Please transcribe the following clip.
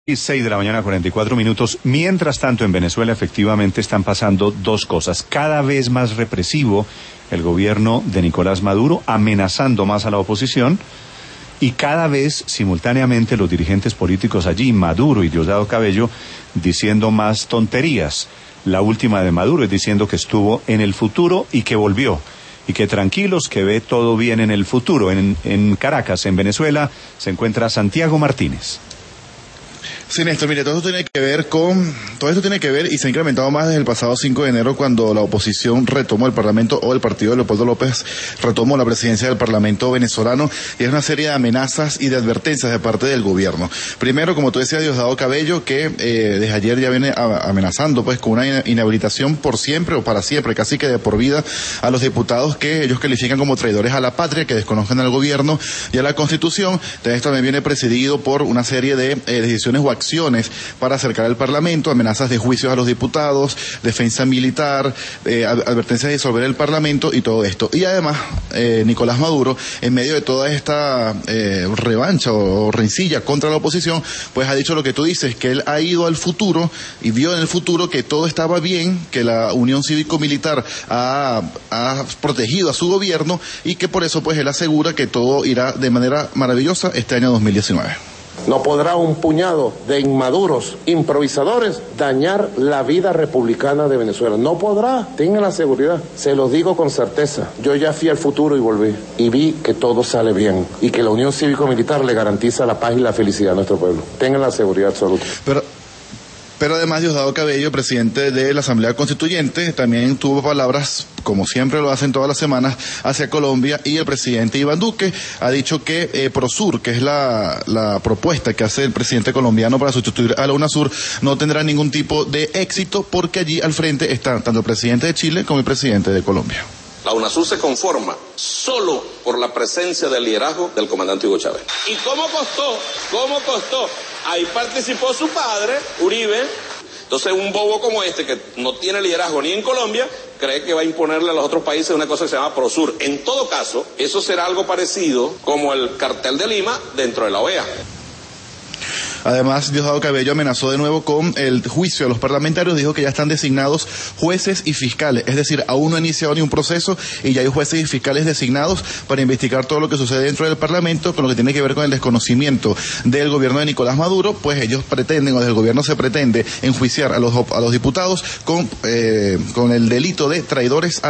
6 de la mañana, 44 minutos. Mientras tanto, en Venezuela efectivamente están pasando dos cosas. Cada vez más represivo el gobierno de Nicolás Maduro, amenazando más a la oposición, y cada vez simultáneamente los dirigentes políticos allí, Maduro y Diosdado Cabello, diciendo más tonterías. La última de Maduro es diciendo que estuvo en el futuro y que volvió, y que tranquilos, que ve todo bien en el futuro. En Caracas, en Venezuela, se encuentra Santiago Martínez. Sí, Néstor, mire, todo esto tiene que ver y se ha incrementado más desde el pasado 5 de enero, cuando la oposición retomó el Parlamento, o el partido de Leopoldo López retomó la presidencia del Parlamento venezolano, y es una serie de amenazas y de advertencias de parte del gobierno. Primero, como tú decías, Diosdado Cabello, que desde ayer ya viene amenazando pues con una inhabilitación por siempre o para siempre, casi que de por vida, a los diputados que ellos califican como traidores a la patria, que desconozcan al gobierno y a la Constitución. Entonces también viene presidido por una serie de decisiones o acciones para acercar al Parlamento, amenazas de juicios a los diputados, defensa militar, advertencias de disolver el Parlamento y todo esto. Y además, Nicolás Maduro, en medio de toda esta revancha o rencilla contra la oposición, pues ha dicho lo que tú dices, que él ha ido al futuro y vio en el futuro que todo estaba bien, que la Unión Cívico-Militar ha protegido a su gobierno, y que por eso pues él asegura que todo irá de manera maravillosa este año 2019. No podrá un puñado de inmaduros improvisadores dañar la vida republicana de Venezuela. No podrá, tengan la seguridad. Se los digo con certeza. Yo ya fui al futuro y volví. Y vi que todo sale bien. Y que la Unión Cívico-Militar le garantiza la paz y la felicidad a nuestro pueblo. Tengan la seguridad absoluta. Pero además, Diosdado Cabello, presidente de la Asamblea Constituyente, también tuvo palabras, como siempre lo hacen todas las semanas, hacia Colombia, y el presidente Iván Duque ha dicho que Prosur, que es la propuesta que hace el presidente colombiano para sustituir a la UNASUR, no tendrá ningún tipo de éxito, porque allí al frente están tanto el presidente de Chile como el presidente de Colombia. La UNASUR se conforma solo por la presencia del liderazgo del comandante Hugo Chávez. ¿Y cómo costó? Ahí participó su padre, Uribe. Entonces un bobo como este, que no tiene liderazgo ni en Colombia, cree que va a imponerle a los otros países una cosa que se llama Prosur. En todo caso, eso será algo parecido como el cartel de Lima dentro de la OEA. Además, Diosdado Cabello amenazó de nuevo con el juicio a los parlamentarios. Dijo que ya están designados jueces y fiscales, es decir, aún no ha iniciado ni un proceso y ya hay jueces y fiscales designados para investigar todo lo que sucede dentro del Parlamento, con lo que tiene que ver con el desconocimiento del gobierno de Nicolás Maduro. Pues ellos pretenden, o desde el gobierno se pretende, enjuiciar a los diputados con el delito de traidores a